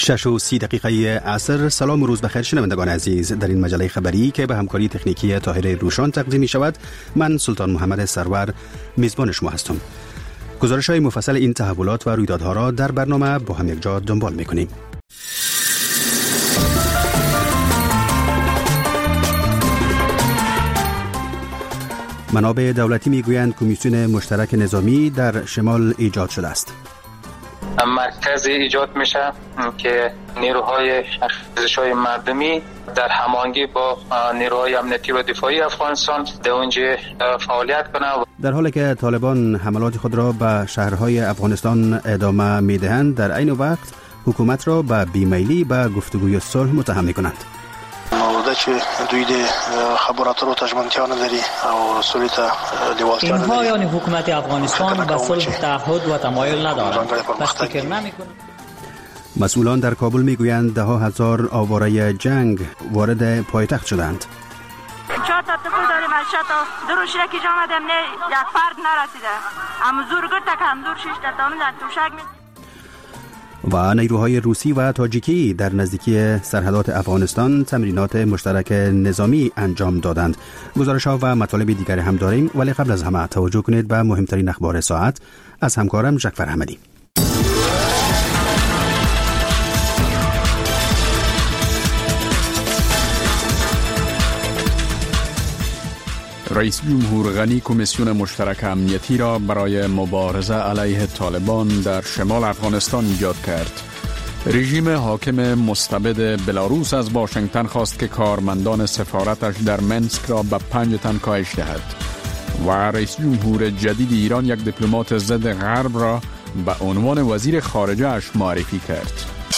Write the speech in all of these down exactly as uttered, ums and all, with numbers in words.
شش و سی دقیقه عصر. سلام و روز بخیر شنوندگان عزیز. در این مجله خبری که به همکاری تکنیکی طاهر روشان تقدیم می شود، من سلطان محمد سرور میزبان شما هستم. گزارش های مفصل این تحولات و رویدادها را در برنامه با هم یک جا دنبال می کنیم. منابع دولتی می گویند کمیسیون مشترک نظامی در شمال ایجاد شده است. مرکزی ایجاد میشه که نیروهای ارتشای مردمی در هماهنگی با نیروهای امنیتی و دفاعی افغانستان در اونجا فعالیت کنند. در حالی که طالبان حملات خود را به شهرهای افغانستان ادامه میدهند، در عین وقت حکومت را به بیمیلی به گفتگوی صلح متهم میکنند. موضوع چې دوی د خبرو اترو تجربه نداري او صلح ته دیوال کردن. اینها یعنی حکومت افغانستان به صلح تعهد و تمایل ندارند. پس فکر نمی‌کنم. مسئولان در کابل میگویند ده ها هزار آواره جنگ وارد پایتخت شدند. چهار تا تپو داریم از چهار تا دروشی که جا آمدیم نه یک فرد نرسیده. اما زورگر تا کم دور شش تا تامل در توشک می و نیروهای روسی و تاجیکی در نزدیکی سرحدات افغانستان تمرینات مشترک نظامی انجام دادند. گزارش‌ها و مطالب دیگری هم داریم، ولی قبل از همه توجه کنید به مهمترین اخبار ساعت از همکارم جعفر احمدی. رئیس جمهور غنی کمیسیون مشترک امنیتی را برای مبارزه علیه طالبان در شمال افغانستان ایجاد کرد. رژیم حاکم مستبد بلاروس از واشنگتن خواست که کارمندان سفارتش در منسک را به پنج تن کاهش دهد و رئیس جمهور جدید ایران یک دیپلمات ضد غرب را به عنوان وزیر خارجه اش معرفی کرد.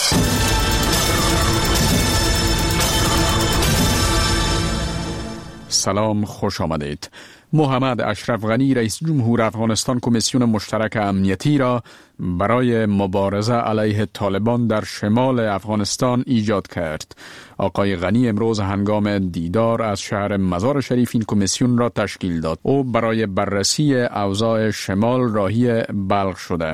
سلام، خوش آمدید. محمد اشرف غنی رئیس جمهور افغانستان کمیسیون مشترک امنیتی را برای مبارزه علیه طالبان در شمال افغانستان ایجاد کرد. آقای غنی امروز هنگام دیدار از شهر مزار شریف این کمیسیون را تشکیل داد. او برای بررسی اوضاع شمال راهی بلخ شده.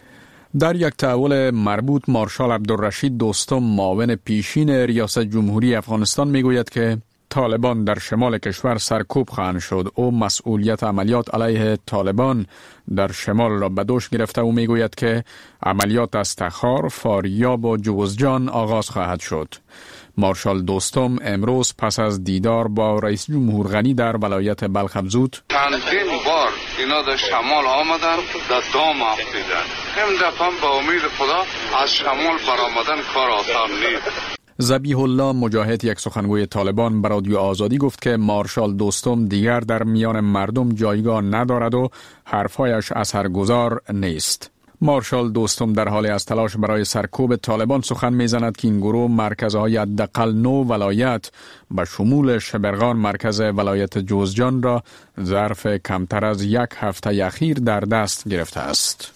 در یک تحول مربوط، مارشال عبدالرشید دوستم معاون پیشین ریاست جمهوری افغانستان میگوید که طالبان در شمال کشور سرکوب خواهند شد. او مسئولیت عملیات علیه طالبان در شمال را به دوش گرفته و میگوید که عملیات از تخار، فاریاب و جوزجان آغاز خواهد شد. مارشال دوستم امروز پس از دیدار با رئیس جمهور غنی در ولایت بلخ افزود: چندین بار اینا در شمال آمدن، در دام افتیدن. هم دفعه به امید خدا از شمال برآمدن کار آسان نیست. ذبیح الله مجاهد، یک سخنگوی طالبان، به رادیو آزادی گفت که مارشال دوستم دیگر در میان مردم جایگاه ندارد و حرفایش اثرگذار نیست. مارشال دوستم در حال از تلاش برای سرکوب طالبان سخن میزند که این گروه مرکزهای حداقل نو ولایت به شمول شبرغان مرکز ولایت جوزجان را ظرف کمتر از یک هفته اخیر در دست گرفته است.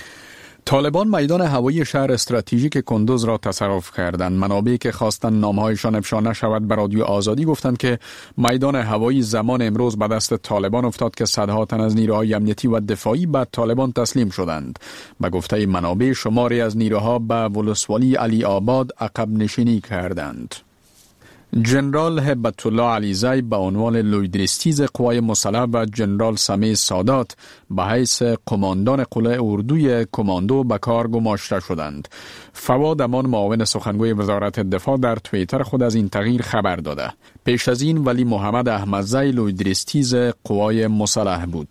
طالبان میدان هوایی شهر استراتژیک کندوز را تصرف کردند. منابعی که خواستند نامهایشان افشا نشود به رادیو آزادی گفتند که میدان هوایی زمان امروز به دست طالبان افتاد که صدها تن از نیروهای امنیتی و دفاعی به طالبان تسلیم شدند. به گفته منابع، شماری از نیروها به ولسوالی علی آباد عقب نشینی کردند. جنرال هبت الله علیزی به عنوان لویدرستیز قوای مسلح و جنرال سمیع سادات به حیث قماندان قله اردوی کماندو به کار گماشته شدند. فواد امان معاون سخنگوی وزارت دفاع در توییتر خود از این تغییر خبر داده. پیش از این ولی محمد احمدزی لویدرستیز قوای مسلح بود.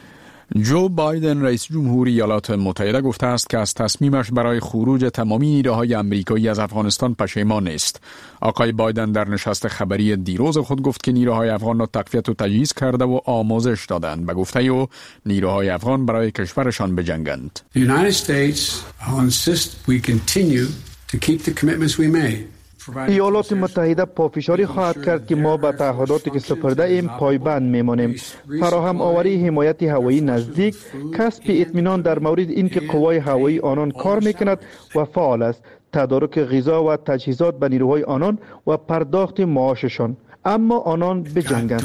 جو بایدن رئیس جمهور ایالات متحده گفته است که از تصمیمش برای خروج تمامی نیروهای آمریکایی از افغانستان پشیمان است. آقای بایدن در نشست خبری دیروز خود گفت که نیروهای افغان را تقویت و تجهیز کرده و آموزش دادند. به گفته او نیروهای افغان برای کشورشان بجنگند. The United States will insist we continue to keep the commitments we made. ایالات متحده پافشاری خواهد کرد که ما به تعهداتی که سپرده ایم پایبند میمانیم. فراهم آوری حمایت هوایی نزدیک، کسب اطمینان در مورد اینکه قوای هوایی آنان کار میکند و فعال است، تدارک غذا و تجهیزات به نیروهای آنان و پرداخت معاششان، اما آنان بجنگند.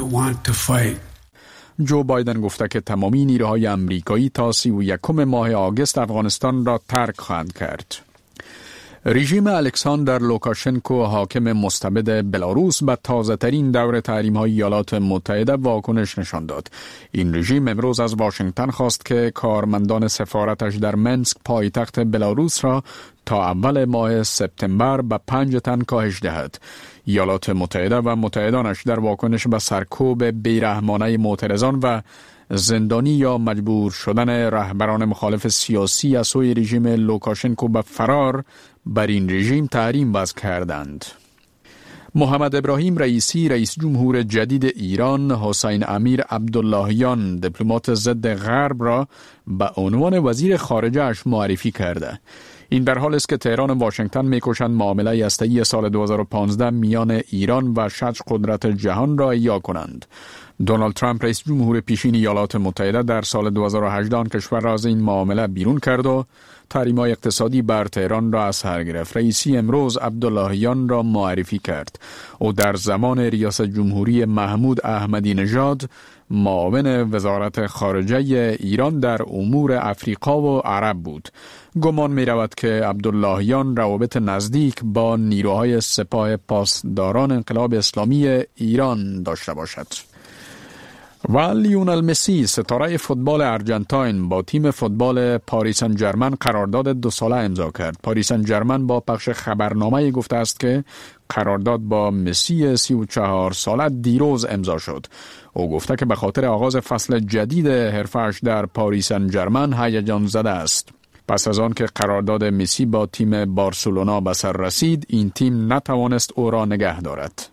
جو بایدن گفته که تمامی نیروهای آمریکایی تا سی و یکم ماه آگوست افغانستان را ترک خواهند کرد. رژیم الکساندر لوکاشنکو حاکم مستبد بلاروس به تازه ترین دور تحریم های ایالات متحده واکنش نشان داد. این رژیم امروز از واشنگتن خواست که کارمندان سفارتش در منسک پایتخت بلاروس را تا اول ماه سپتامبر به پنج تن کاهش دهد. ایالات متحده و متحدانش در واکنش به سرکوب بیرحمانه معترضان و زندانی یا مجبور شدن رهبران مخالف سیاسی از سوی رژیم لوکاشنکو به فرار بر این رژیم تحریم وضع کردند. محمد ابراهیم رئیسی رئیس جمهور جدید ایران حسین امیر عبداللهیان دیپلمات ضد غرب را به عنوان وزیر خارجه اش معرفی کرده. این در حال است که تهران و واشنگتن می‌کوشند معامله هسته‌ای سال دو هزار و پانزده میان ایران و شش قدرت جهان را احیا کنند. دونالد ترامپ رئیس جمهور پیشین ایالات متحده در سال دو هزار و هجده کشور را از این معامله بیرون کرد و تحریم‌های اقتصادی بر تهران را از سر گرفت. رئیسی امروز عبداللهیان را معرفی کرد. او در زمان ریاست جمهوری محمود احمدی نژاد معاون وزارت خارجه ایران در امور افریقا و عرب بود. گمان می رود که عبداللهیان روابط نزدیک با نیروهای سپاه پاسداران انقلاب اسلامی ایران داشته باشد. و لیونل مسی ستاره فوتبال ارجنتاین با تیم فوتبال پاریس سن ژرمن قرارداد دو ساله امضا کرد. پاریس سن ژرمن با پخش خبرنامه گفته است که قرارداد با مسی سی و چهار ساله دیروز امضا شد. او گفته که به خاطر آغاز فصل جدید حرفه‌اش در پاریس سن ژرمن هیجان زده است. پس از آن که قرارداد مسی با تیم بارسلونا به سر رسید، این تیم نتوانست او را نگه دارد.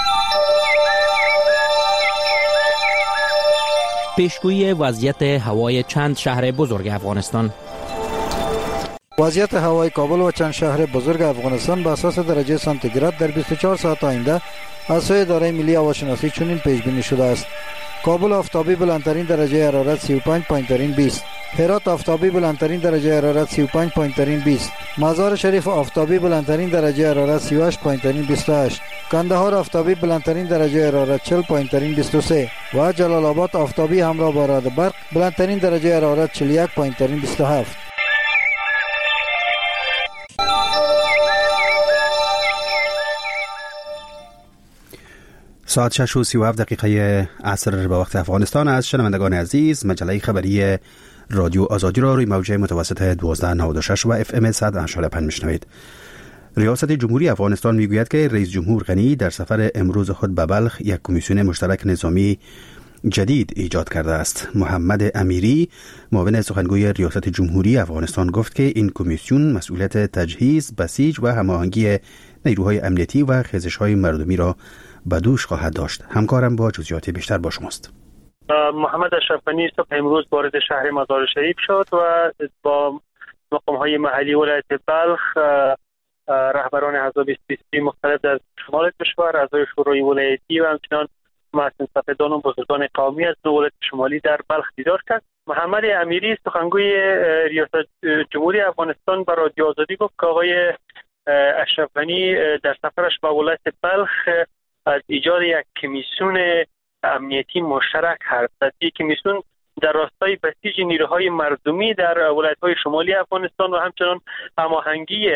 پیشگویی وضعیت هوای چند شهر بزرگ افغانستان. وضعیت هوای کابل و چند شهر بزرگ افغانستان به اساس درجه سانتیگراد در بیست و چهار ساعت آینده از سوی اداره ملی هواشناسی چنین پیش بینی شده است: کابل آفتابی بلندترین درجه حرارت سی و پنج پایین‌ترین بیست، هرات آفتابی بلندترین درجه حرارت سی و پنج پایین‌ترین بیست، مزار شریف آفتابی بلندترین درجه حرارت سی و هشت پایین‌ترین بیست و هشت، کندهار آفتابی بلندترین درجه حرارت چهل پایین‌ترین بیست و سه و جلال آباد آفتابی همراه با رعد برق بلندترین درجه حرارت چهل و یک پایین‌ترین بیست و هفت. ساعت شش و سی و هفت دقیقه عصر به وقت افغانستان است. شنوندگان عزیز، مجله خبری رادیو آزادی را روی موجه متوسط دوازده نود و شش و اف ام صد و هشتاد و پنج میشنوید. ریاست جمهوری افغانستان میگوید که رئیس جمهور غنی در سفر امروز خود به بلخ یک کمیسیون مشترک نظامی جدید ایجاد کرده است. محمد امیری معاون سخنگوی ریاست جمهوری افغانستان گفت که این کمیسیون مسئولیت تجهیز، بسیج و هماهنگی نیروهای امنیتی و خیزش‌های مردمی را به دوش خواهد داشت. همکارم با جزئیات بیشتر با شماست. محمد اشرف غنی صبح امروز وارد شهر مزار شریف شد و با مقام‌های محلی ولایت بلخ، رهبران احزاب سیاسی مختلف در شمال کشور، اعضای شورای ولایتی و همچنان مصنفدان و بزرگان قومی از دو ولایت شمالی در بلخ دیدار کرد. محمد امیری سخنگوی ریاست جمهوری افغانستان به رادیو آزادی گفت که آقای اشرف غنی در سفرش به ولایت بلخ از ایجاد یک کمیسیون امنیتی مشترک حرف زد. یک کمیسیون در راستای بسیج نیروهای مردمی در ولایت‌های شمالی افغانستان و همچنان هماهنگی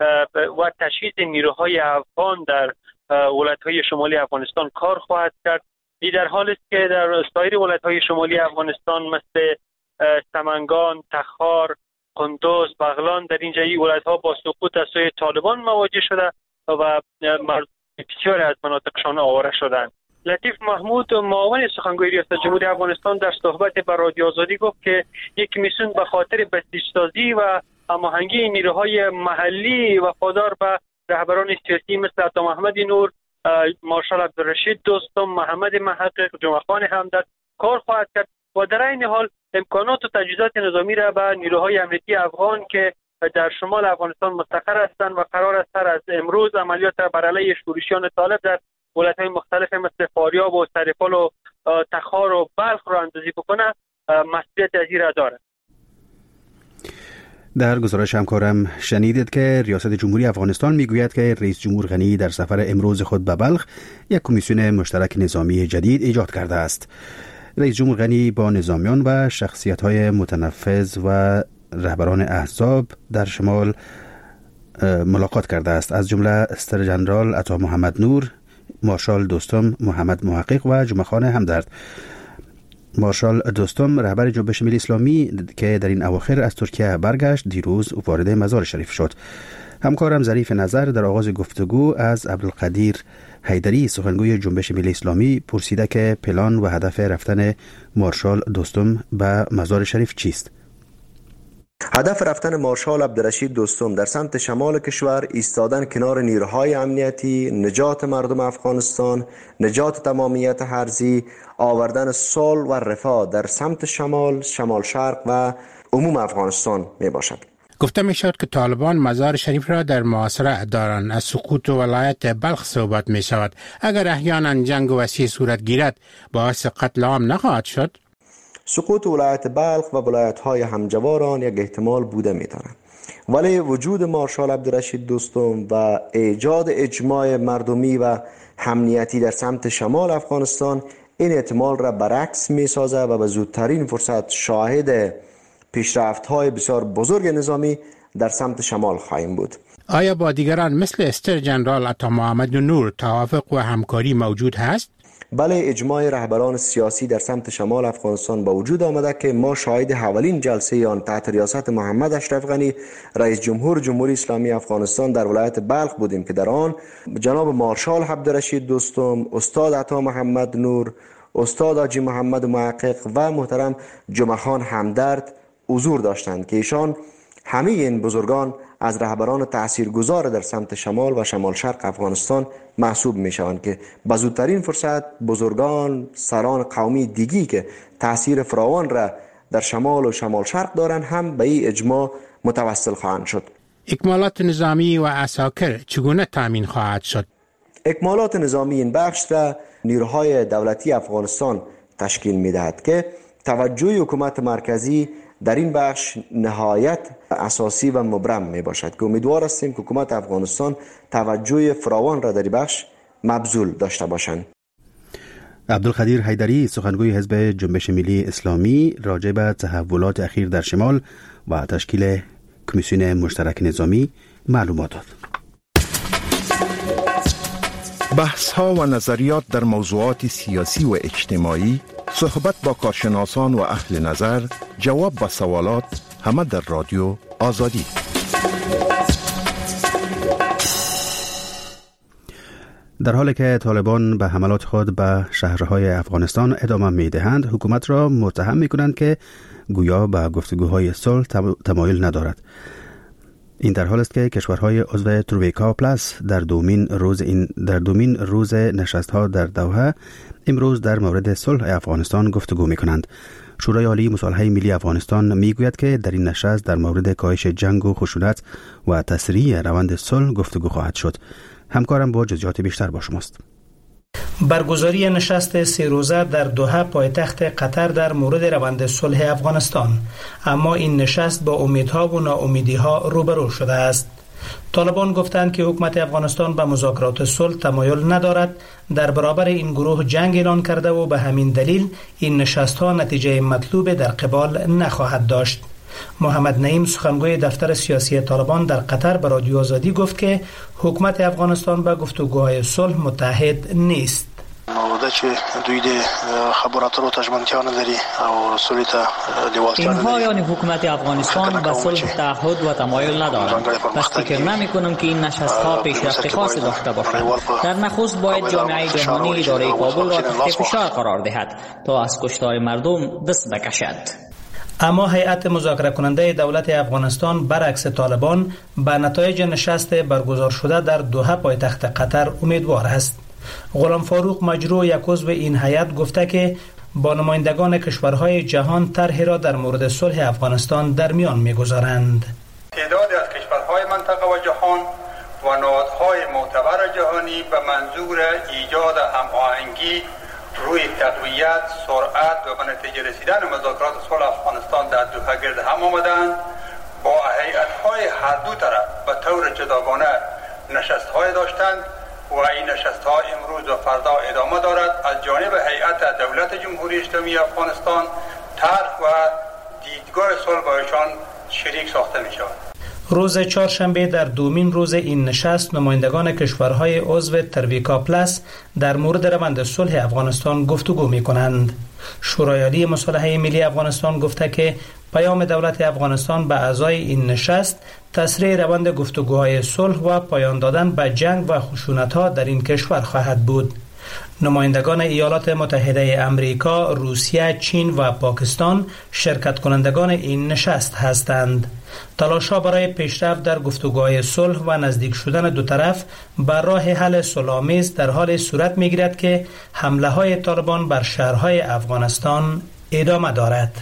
و تجهیز نیروهای افغان در ولایت‌های شمالی افغانستان کار خواهد کرد. این در حالی است که در سایر ولایت‌های شمالی افغانستان مثل سمنگان، تخار، قندوز، بغلان در اینجا این ولایت‌ها با سقوط از سوی طالبان مواجه شده و مردم بسیاری از مناطقشان آواره شدند. لطیف محمود معاون سخنگوی ریاست جمهوری افغانستان در صحبت با رادیو آزادی گفت که یک کمیسیون به خاطر بسیج‌سازی و هماهنگی نیروهای محلی وفادار به رهبران سیاسی مثل عطا محمد نور، مارشال عبدالرشید دوستم، محمد محقق، جمعه خان همدرد کار خواهد کرد و در این حال امکانات و تجهیزات نظامی را به نیروهای امنیتی افغان که در شمال افغانستان مستقر هستند و قرار است از امروز عملیات بر علیه شورشیان طالب در ولایت‌های مختلف مثل فاریاب و سرپل و تخار و بلخ را اندازی بکنه، مسئولیت از این را دارد. در گزارش همکارم شنیدید که ریاست جمهوری افغانستان میگوید که رئیس جمهور غنی در سفر امروز خود به بلخ یک کمیسیون مشترک نظامی جدید ایجاد کرده است. رئیس جمهور غنی با نظامیان و شخصیت‌های متنفذ و رهبران احزاب در شمال ملاقات کرده است، از جمله استر جنرال عطا محمد نور، مارشال دوستم محمد محقق و جمعه خان همدرد. مارشال دوستم رهبر جنبش ملی اسلامی که در این اواخر از ترکیه برگشت، دیروز وارد مزار شریف شد. همکارم ظریف نظر در آغاز گفتگو از عبدالقدیر حیدری سخنگوی جنبش ملی اسلامی پرسیده که پلان و هدف رفتن مارشال دوستم به مزار شریف چیست؟ هدف رفتن مارشال عبدالرشید دوستم در سمت شمال کشور ایستادن کنار نیروهای امنیتی، نجات مردم افغانستان، نجات تمامیت ارضی، آوردن صلح و رفاه در سمت شمال، شمال شرق و عموم افغانستان می باشد. گفته می شود که طالبان مزار شریف را در محاصره دارند. از سقوط ولایت بلخ صحبت می شود. اگر احیانا جنگ وسیع صورت گیرد باعث قتل عام نخواهد شد؟ سقوط ولایت بلخ و ولایت‌های همجواران یک احتمال بوده می‌تواند، ولی وجود مارشال عبدالرشید دوستم و ایجاد اجماع مردمی و امنیتی در سمت شمال افغانستان این احتمال را برعکس می‌سازد و به زودترین فرصت شاهد پیشرفت‌های بسیار بزرگ نظامی در سمت شمال خواهیم بود. آیا با دیگران مثل استر جنرال عطا محمد نور توافق و همکاری موجود هست؟ بله، اجماع رهبران سیاسی در سمت شمال افغانستان با وجود آمده که ما شاهد اولین جلسه آن تحت ریاست محمد اشرف غنی رئیس جمهور جمهوری اسلامی افغانستان در ولایت بلخ بودیم که در آن جناب مارشال عبدالرشید دوستم، استاد عطا محمد نور، استاد حاجی محمد محقق و محترم جمعه خان همدرد حضور داشتند که ایشان همه این بزرگان از رهبران تاثیرگذار در سمت شمال و شمال شرق افغانستان محسوب می شوند که به زودترین فرصت بزرگان سران قومی دیگی که تاثیر فراوان را در شمال و شمال شرق دارند هم به این اجماع متوسل خواهند شد. اکمالات نظامی و عساکر چگونه تامین خواهد شد؟ اکمالات نظامی این بخش را نیروهای دولتی افغانستان تشکیل می دهد که توجه حکومت مرکزی در این بخش نهایت اساسی و مبرم می باشد که امیدوار هستیم که حکومت افغانستان توجه فراوان را در این بخش مبذول داشته باشند. عبدالقدیر حیدری سخنگوی حزب جنبش ملی اسلامی راجع به تحولات اخیر در شمال و تشکیل کمیسیون مشترک نظامی معلومات داد. بحث ها و نظریات در موضوعات سیاسی و اجتماعی، صحبت با کارشناسان و اهل نظر، جواب به سوالات، همه در رادیو آزادی. در حالی که طالبان به حملات خود به شهرهای افغانستان ادامه می دهند، حکومت را متهم می کنند که گویا به گفتگوهای صلح تمایل ندارد. این در حال است که کشورهای عضو ترویکا پلاس در دومین روز این در دومین روز نشست‌ها در دوحه امروز در مورد صلح افغانستان گفتگو می‌کنند. شورای عالی مصالحه ملی افغانستان میگوید که در این نشست در مورد کاهش جنگ و خشونت و تسریع روند صلح گفتگو خواهد شد. همکارم با جزئیات بیشتر با شماست. برگزاری نشست سه روزه در دوحه پایتخت قطر در مورد روند صلح افغانستان، اما این نشست با امیدها و ناامیدیها روبرو شده است. طالبان گفتند که حکومت افغانستان به مذاکرات صلح تمایل ندارد، در برابر این گروه جنگ اعلان کرده و به همین دلیل این نشست‌ها نتیجه مطلوب در قبال نخواهد داشت. محمد نعیم سخنگوی دفتر سیاسی طالبان در قطر به رادیو آزادی گفت که حکومت افغانستان به گفتگوهای صلح متحد نیست. اینها یعنی حکومت افغانستان به صلح تعهد و تمایل ندارد. پس فکر نمی کنم که این نشست‌ها پیشرفت خاصی داشته باشد. در نخست باید جامعه جهانی اداره کابل را تحت فشار قرار دهد تا از کشتار مردم دست بکشد. اما هیئت مذاکره کننده دولت افغانستان برعکس طالبان به نتایج نشست برگزار شده در دوحه پایتخت قطر امیدوار است. غلام فاروق مجروح یک عضو این هیئت گفته که با نمایندگان کشورهای جهان طرحی را در مورد صلح افغانستان در میان می‌گذارند. تعدادی از کشورهای منطقه و جهان و نهادهای معتبر جهانی به منظور ایجاد هماهنگی روی تقویت، سرعت و به نتیجه رسیدن مذاکرات صلح افغانستان در دوحه گرد هم آمدند. با هیئت‌های هر دو طرف به طور جداگانه نشست‌های داشتند و این نشست‌ها امروز و فردا ادامه دارد. از جانب هیئت دولت جمهوری اسلامی افغانستان طرح و دیدگاه صلح با ایشان شریک ساخته می‌شود. روز چهارشنبه در دومین روز این نشست نمایندگان کشورهای عضو ترویکا پلاس در مورد روند صلح افغانستان گفتگو می کنند. شورای عالی مصالحه ملی افغانستان گفته که پیام دولت افغانستان به اعضای این نشست تسریع روند گفتگوهای صلح و پایان دادن به جنگ و خشونت‌ها در این کشور خواهد بود. نمایندگان ایالات متحده امریکا، روسیه، چین و پاکستان شرکت کنندگان این نشست هستند. تلاش‌ها برای پیشرفت در گفتگوهای صلح و نزدیک شدن دو طرف بر راه حل صلح‌آمیز در حال صورت می‌گیرد که حمله‌های طالبان بر شهرهای افغانستان ادامه دارد.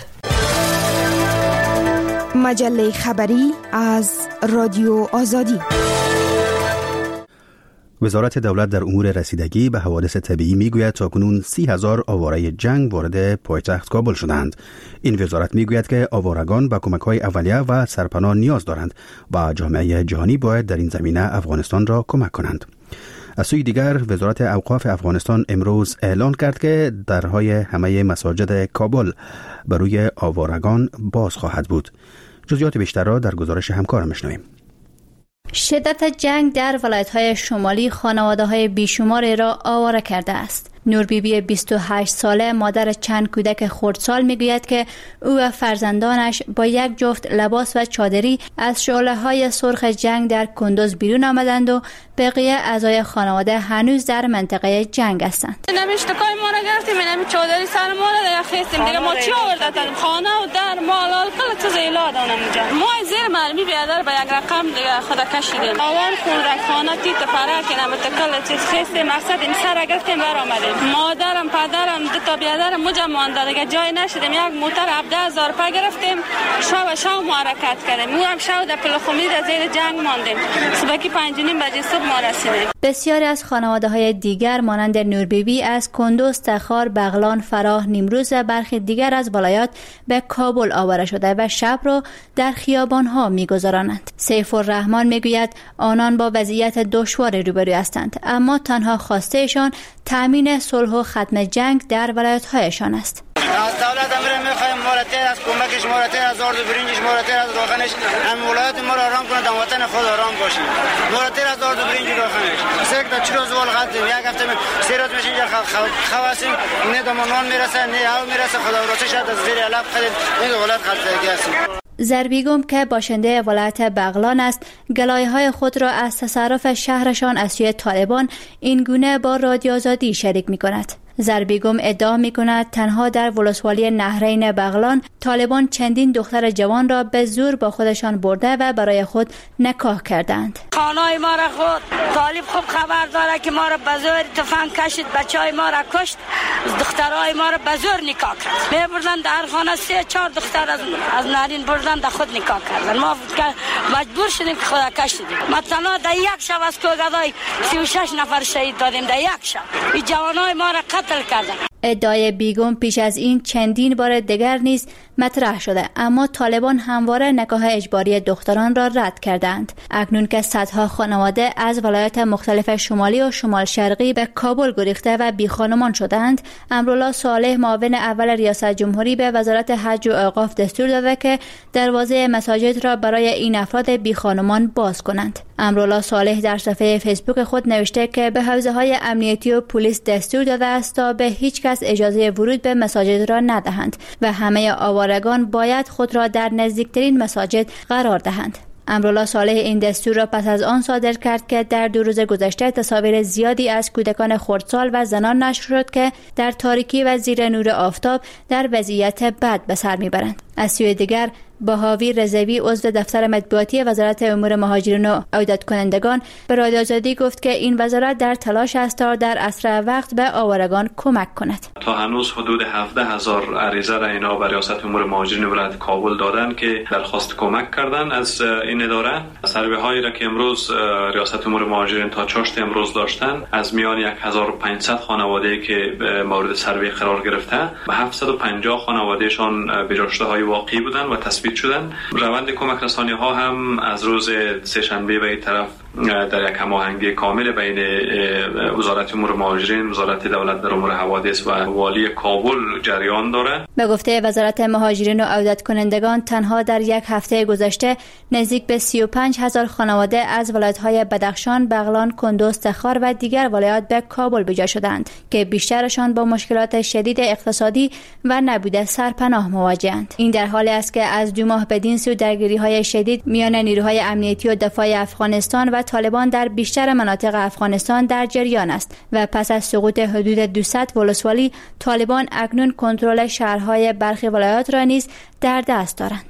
مجله خبری از رادیو آزادی. وزارت دولت در امور رسیدگی به حوادث طبیعی میگوید تاکنون سی هزار آواره جنگ وارد پایتخت کابل شدند. این وزارت میگوید که آوارگان به کمک‌های اولیه و سرپناه نیاز دارند و جامعه جهانی باید در این زمینه افغانستان را کمک کنند. از سوی دیگر وزارت اوقاف افغانستان امروز اعلان کرد که درهای همه مساجد کابل بر روی آوارگان باز خواهد بود. جزئیات بیشتر را در گزارش همکارم میشنویم. شدت جنگ در ولایت‌های شمالی خانواده‌های بیشماری را آواره کرده است. نور بیبی بیست و هشت ساله مادر چند کودک خردسال میگوید که او و فرزندانش با یک جفت لباس و چادری از شعله‌های سرخ جنگ در کندوز بیرون آمدند و بقیه اعضای خانواده هنوز در منطقه جنگ هستند. نمیشتکای ما را گرفتیم، نمی چادری سر ما را دیگه خیستیم دیگه. ما چی آورده تا خانه و در مال کل چیز ایلا دادم اینجا. ما زیر مرمی بیادر به یک رقم دیگه خدا کشیدیم. اول خوردک خانه تیت فرق کنم کل چیز خیستیم. مقصد این سر گرفتیم بر آمدیم. مادرم پدرم دو تا بیادرم مجا مانده دیگه جای نشدیم. یک موتر هفده هزار پا گرفتیم. شو شو حرکت کردیم. ما هم شو در پلخومی در زیر جنگ ماندیم. صبح پنج و نیم بجه صبح ما رسیدیم. بسیاری از خانواده‌های دیگر مانند نور بیبی از کندوز، تخار، بغلان، فراه، نیمروز و برخی دیگر از ولایات به کابل آواره شده و شب را در خیابان‌ها می‌گذرانند. سیف الرحمن میگوید آنان با وضعیت دشواری روبرو هستند، اما تنها خواستهشان تامین صلح و ختم جنگ در ولایت‌هایشان است. از دولت امر می‌خوایم مولاتر از کمکش، مولاتر از آرد و برنجش، مولاتر از روغنش، هم ولایت ما را آرام کنند، هم وطن خود آرام باشیم. مولاتر از آرد و برنج روغنش. سه تا چلو زول قد یک هفته سه روز میشه اینجا خواسیم، نه دمانان میرسه، نه هوا میرسه، خدا رو شد از زیر علب خرید این ولایت خرید هستیم. زربیگم که باشنده ولایت بغلان است، گلایه‌های خود را از تصرف شهرشان از سوی طالبان این گونه با رادیو آزادی شریک می‌کند. زربیگم ادعا می‌کند تنها در ولسوالی نهرین بغلان طالبان چندین دختر جوان را به زور با خودشان برده و برای خود نکاح کردند. خانه‌های ما را خود طالب خوب خبر داره که ما را به زور تفنگ کشید، بچهای ما را کشت، دخترای ما را به زور نکاح کرد. می‌بردن در خانه سه چهار دختر از از نارین بردن در خود نکاح کردن. ما مجبور شدیم که خدا کشیدیم. ما تنها در یک شب از کوگدای سی و شش نفر شهید دادیم در یک شب. این جوانای ما را قتل کردن. ادعای بیگم پیش از این چندین بار دیگر نیز مطرح شده، اما طالبان همواره نکاح اجباری دختران را رد کردند. اکنون که صدها خانواده از ولایات مختلف شمالی و شمال شرقی به کابل گریخته و بی خانمان شدند، امرالله صالح معاون اول ریاست جمهوری به وزارت حج و اوقاف دستور داده که دروازه مساجد را برای این افراد بی خانمان باز کنند. امرالله صالح در صفحه فیسبوک خود نوشته که به حوزه‌های امنیتی و پلیس دستور داده است تا به هیچ کس اجازه ورود به مساجد را ندهند و همه آوارگان باید خود را در نزدیکترین مساجد قرار دهند. امرالله صالح این دستور را پس از آن صادر کرد که در دو روز گذشته تصاویر زیادی از کودکان خردسال و زنان نشر شد که در تاریکی و زیر نور آفتاب در وضعیت بد به سر میبرند. از سوی دیگر بهاوی رضوی عضو دفتر مطبوعاتی وزارت امور مهاجرین و عودت کنندگان به رادیو آزادی گفت که این وزارت در تلاش است تا در اسرع وقت به آوارگان کمک کند. تا هنوز حدود هفده هزار عریضه را اینا به ریاست امور مهاجرین ولایت کابل دادن که درخواست کمک کردن از این اداره. سروی هایی را که امروز ریاست امور مهاجرین تا چاشت امروز داشتن، از میان یک هزار و پانصد خانواده که مورد سروی قرار گرفته به هفتصد و پنجاه خانوادهشان به جاشته‌های واقعی بودن و تثبیت شدن. روند کمک رسانی ها هم از روز سه شنبه به این طرف در یک هماهنگی کامل بین وزارت امور مهاجرین، وزارت دولت در امور حوادث و والی کابل جریان داره. به گفته وزارت مهاجرین و عودت کنندگان، تنها در یک هفته گذشته نزدیک به سی و پنج هزار خانواده از ولایت‌های بدخشان، بغلان، کندوز، تخار و دیگر ولایات به کابل بجا شدند که بیشترشان با مشکلات شدید اقتصادی و نبود سرپناه مواجه‌اند. این در حالی است که از دو ماه بدین سو درگیری‌های شدید میان نیروهای امنیتی و دفاع افغانستان و طالبان در بیشتر مناطق افغانستان در جریان است و پس از سقوط حدود دویست ولسوالی، طالبان اکنون کنترل شهرهای برخی ولایات را نیز در دست دارند.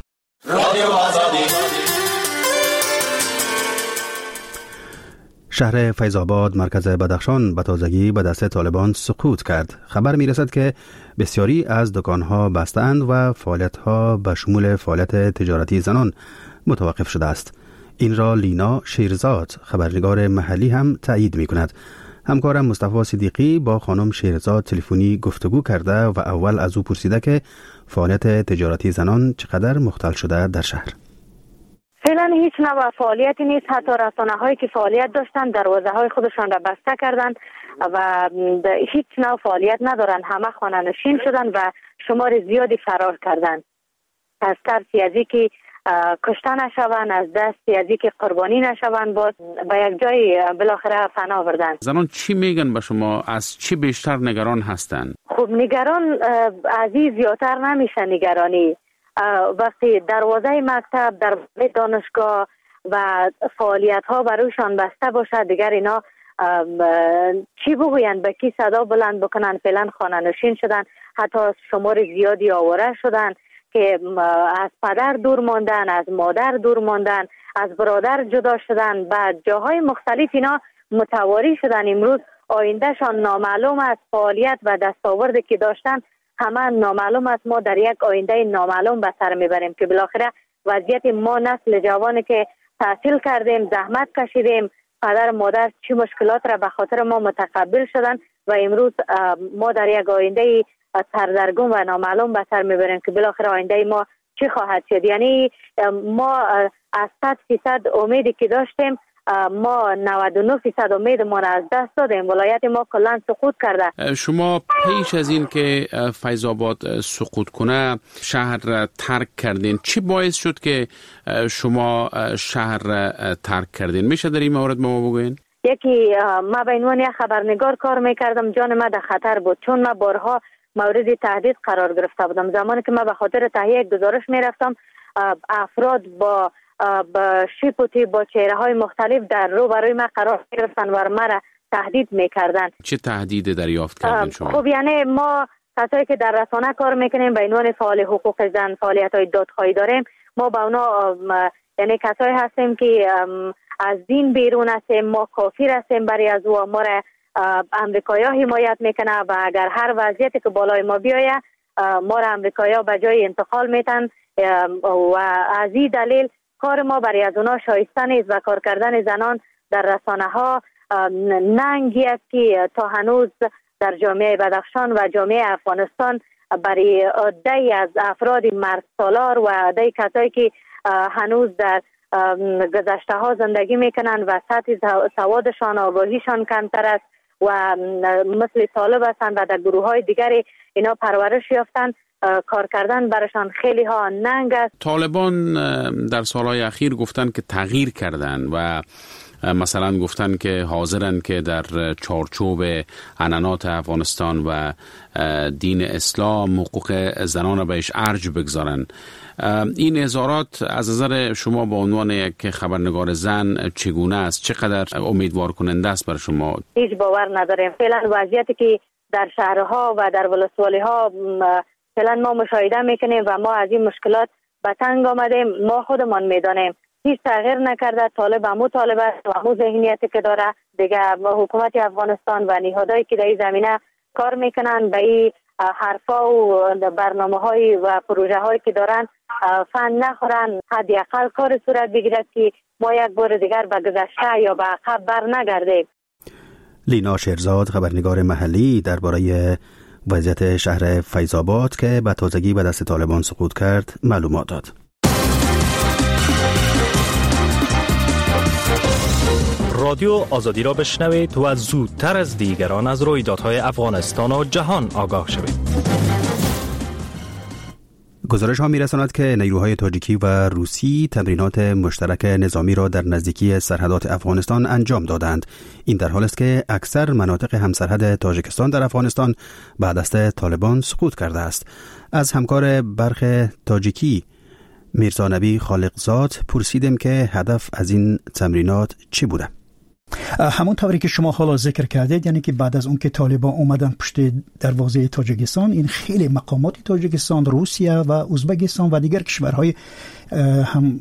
شهر فیض‌آباد مرکز بدخشان به تازگی به دست طالبان سقوط کرد. خبر می‌رسد که بسیاری از دکان‌ها بسته‌اند و فعالیت‌ها به شمول فعالیت تجارتی زنان متوقف شده است. این را لینا شیرزاد، خبرنگار محلی، هم تایید می‌کند. همکارم مصطفی صدیقی با خانم شیرزاد تلفنی گفتگو کرده و اول از او پرسیده که فعالیت تجارتی زنان چقدر مختل شده در شهر. فعلا هیچ نوع فعالیتی نیست. حتی رسانه‌هایی که فعالیت داشتن دروازه‌های خودشان را بسته کردند و هیچ نوع فعالیت ندارند. همه خانه‌نشین شدند و شمار زیادی فرار کردند. از ترسی از اینکه کشته نشوند، از دستی از اینکه قربانی نشوند، باز به یک جای بالاخره پناه آوردن. زنان چی میگن به شما؟ از چی بیشتر نگران هستند؟ خب نگران از این زیادتر نمیشه. نگرانی وقتی دروازه مکتب، دروازه دانشگاه و فعالیت ها بروشان بسته باشه، دیگر اینا چی بگوین؟ به کی صدا بلند بکنن؟ فعلا خانه نشین شدن، حتی شمار زیادی آواره شدن که از پدر دور ماندن، از مادر دور ماندن، از برادر جدا شدن، بعد جاهای مختلف اینا متواری شدن. امروز آیندهشان نامعلوم است. فعالیت و دستاوردی که داشتن همه نامعلوم است. ما در یک آینده نامعلوم به سر میبریم که بالاخره وضعیت ما، نسل جوانی که تحصیل کردیم، زحمت کشیدیم، پدر مادر چه مشکلات را به خاطر ما متقبل شدن و امروز ما در یک آینده سردرگم و نامعلوم به سر میبریم که بالاخره آینده ما چی خواهد شد. یعنی ما از صد فیصد امیدی که داشتیم، ما نود و نه فیصد امیدمان از دست دادیم. ولایت ما کلا سقوط کرده. شما پیش از این که فیض‌آباد سقوط کنه شهر ترک کردین، چی باعث شد که شما شهر ترک کردین؟ میشه در این مورد ما بگوین؟ یکی ما به عنوان یک خبرنگار کار میکردم، جان ما در خطر بود، چون ما بارها مورد تهدید قرار گرفته بودم. زمانی که ما به خاطر تهیه گزارش میرفتم، افراد با با شیپوتی با چهره های مختلف در رو برای ما قرار گرفتن و مرا تهدید میکردن. چه تهدید دریافت کردین شما؟ خب یعنی ما کسایی که در رسانه کار میکنیم، به عنوان فعال حقوق زن، فعالیت های دادخواهی داریم، ما با اونا یعنی کسایی هستیم که از دین بیرون هستیم، ما کافر هستیم برای از او، ما را امریکایا حمایت میکنه و اگر هر وضعیتی که بالای ما بیایه ما را امریکایا به جای انتقال میتن و از این دلیل کار ما برای از اونا شایسته نیست و کار کردن زنان در رسانه ها ننگی است که تا هنوز در جامعه بدخشان و جامعه افغانستان برای عده از افراد مرد سالار و عده کسایی که هنوز در گذشته ها زندگی میکنن و سطح سوادشان، آگاهیشان کمتر است و مثل طالب هستند و در گروه های دیگری اینا پرورش یافتن، کار کردن برشان خیلی ها ننگ است. طالبان در سالهای اخیر گفتن که تغییر کردن و مثلا گفتن که حاضرن که در چارچوب عنعنات افغانستان و دین اسلام حقوق زنان بهش ارج بگذارن. این اظهارات از نظر شما به عنوان یک خبرنگار زن چگونه است؟ چقدر امیدوار کننده است برای شما؟ هیچ باور نداریم. فعلا وضعیتی که در شهرها و در ولسوالی ها فعلا ما مشاهده میکنیم و ما از این مشکلات به تنگ آمدیم. ما خودمان میدانیم هیچ تغییر نکرده. طالب همو طالب است و همو ذهنیتی که داره دیگه. حکومت افغانستان و نهادهایی که در این زمینه کار میکنن به این حرفا و برنامه های و پروژه هایی که دارن فن نخورن، حداقل کار صورت بگیرد که ما یک بار دیگر به گذشته یا به عقب بر نگردیم. لینا شیرزاد، خبرنگار محلی، درباره وضعیت شهر فیض‌آباد که به تازگی به دست طالبان سقوط کرد معلومات داد. رادیو آزادی را بشنوید و زودتر از دیگران از رویدادهای افغانستان و جهان آگاه شوید. گزارش ها می رساند که نیروهای تاجیکی و روسی تمرینات مشترک نظامی را در نزدیکی سرحدات افغانستان انجام دادند. این در حالی است که اکثر مناطق همسرحد تاجیکستان در افغانستان به دست طالبان سقوط کرده است. از همکار برخ تاجیکی میرزا نبی خالقزاد پرسیدم که هدف از این تمرینات چی بوده؟ همون طوری که شما حالا ذکر کردید، یعنی که بعد از اون که طالبان اومدن پشت دروازه تاجیکستان، این خیلی مقامات تاجیکستان، روسیه و ازبکستان و دیگر کشورهای هم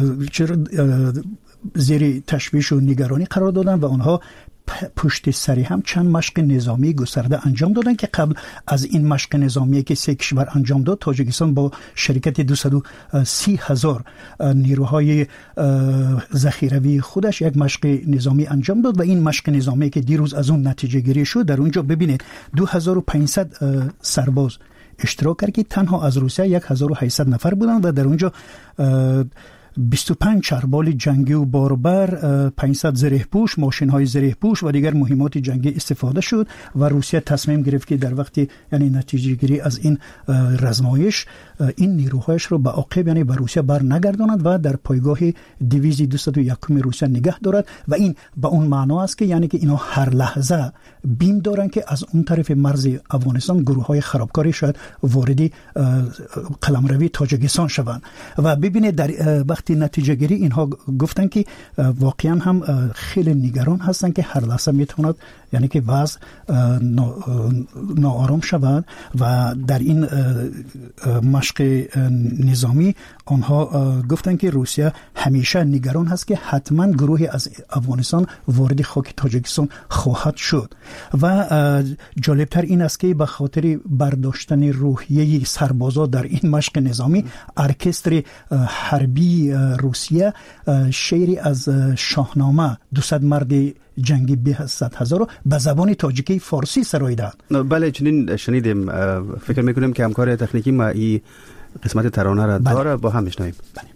زیر تشویش و نگرانی قرار دادن و اونها پشت سری هم چند مشق نظامی گسترده انجام دادن که قبل از این مشق نظامی که سه کشور انجام داد، تاجیکستان با شرکت دویست و سی هزار نیروهای ذخیروی خودش یک مشق نظامی انجام داد و این مشق نظامی که دیروز از اون نتیجه گیری شد، در اونجا ببینید دو هزار و پانصد سرباز اشتراک کرد که تنها از روسیه هزار و هشتصد نفر بودن و در اونجا بیست و پنج چربال جنگی و باربر، پانصد زره‌پوش، ماشین‌های زره‌پوش و دیگر مهمات جنگی استفاده شد و روسیه تصمیم گرفت که در وقت یعنی نتیجه گیری از این رزمایش این نیروهایش رو به عقب یعنی به روسیه بر نگرداند و در پایگاه دیویژن دویست و یک روسیه نگه دارد و این به اون معنا است که یعنی که اینا هر لحظه بیم دارن که از اون طرف مرز افغانستان گروه‌های خرابکاری شاید وارد قلمروی تاجیکستان شوند. و ببینید در وقتی نتیجه گیری اینها گفتن که واقعا هم خیلی نگران هستن که هر لحظه میتواند یعنی که وضع ناآرام شود و در این مشق نظامی آنها گفتن که روسیه همیشه نگران هست که حتما گروهی از افغانستان وارد خاک تاجیکستان خواهد شد و جالبتر این است که به خاطر برداشتن روحیه سربازا در این مشق نظامی، ارکستر حربی روسیه شعری از شاهنامه دویست مرد جنگی به صد هزار به زبان تاجیکی فارسی سراییدند. بله چنین شنیدیم. فکر میکنیم که همکار تکنیکی ما این قسمت ترانه را داره، با هم میشنویم. بله.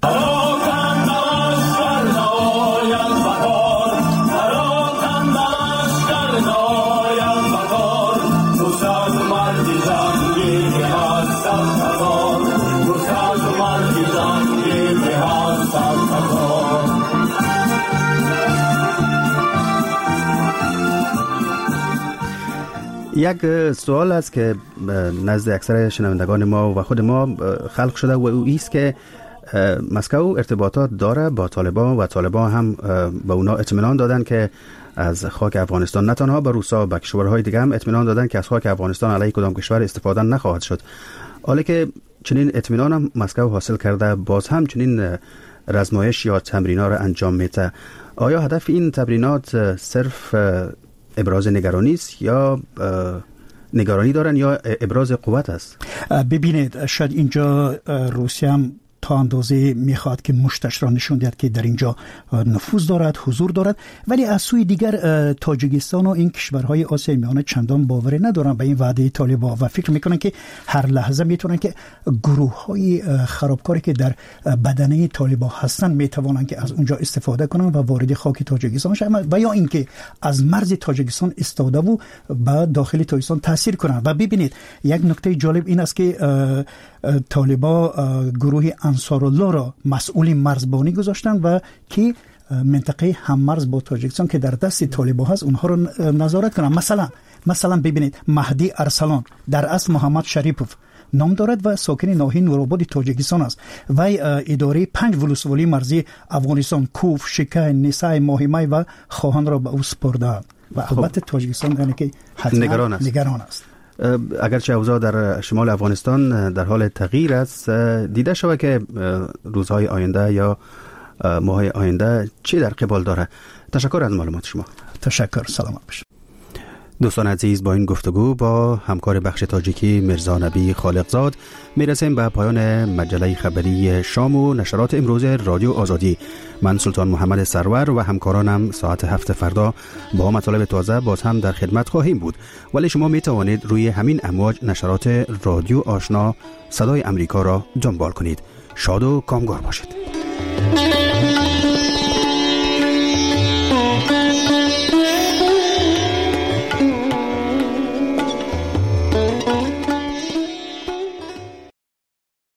یک سوال است که نزد اکثر شنوندگان ما و خود ما خلق شده و او است که مسکو ارتباطات داره با طالبان و طالبان هم به اونا اطمینان دادن که از خاک افغانستان نه تنها به روسا و کشورهای دیگه هم اطمینان دادن که از خاک افغانستان علیه کدام کشور استفاده نخواهد شد. حالا که چنین اطمینان هم مسکو حاصل کرده، باز هم چنین رزمایش یا تمرینات را انجام میده، آیا هدف این تمرینات صرف ابراز نگرانی است یا نگرانی دارن یا ابراز قوت است؟ ببینید شاید اینجا روسیه هم تا اندازه میخواد که مشتش را نشون دهد که در اینجا نفوذ دارد، حضور دارد، ولی از سوی دیگر تاجیکستان و این کشورهای آسیای میانه چندان باور ندارن به این وعده طالبان و فکر میکنن که هر لحظه میتونن که گروه‌های خرابکاری که در بدنه طالبان هستن میتوانن که از اونجا استفاده کنن و وارد خاک تاجیکستان شوند و یا اینکه از مرز تاجیکستان استفاده و به داخل تاجیکستان تاثیر کنن. و ببینید یک نکته جالب این است که طالبان گروه انصارالله را مسئول مرزبانی گذاشتن و که منطقه هم مرز با تاجیکستان که در دست طالبان هست اونها رو نظارت کنن. مثلا مثلا ببینید مهدی ارسلان در اصل محمد شریپوف نام دارد و ساکن ناحیه نورآباد تاجیکستان است و اداره پنج ولسوالی مرزی افغانستان کوف، شکای، نیسای، ماهیمای و خواهان را به او سپرده و البته تاجیکستان یعنی که نگران است. نگران است. اگرچه اوضاع در شمال افغانستان در حال تغییر است، دیده شود که روزهای آینده یا ماهای آینده چی در قبال داره. تشکر از معلومات شما. تشکر، سلامت باشید. دوستان عزیز، با این گفتگو با همکار بخش تاجیکی میرزا نبی خالقزاد میرسیم به پایان مجله خبری شام و نشرات امروز رادیو آزادی. من سلطان محمد سرور و همکارانم ساعت هفت فردا با مطالب تازه باز هم در خدمت خواهیم بود، ولی شما می توانید روی همین امواج نشرات رادیو آشنا صدای امریکا را دنبال کنید. شاد و کامگار باشید.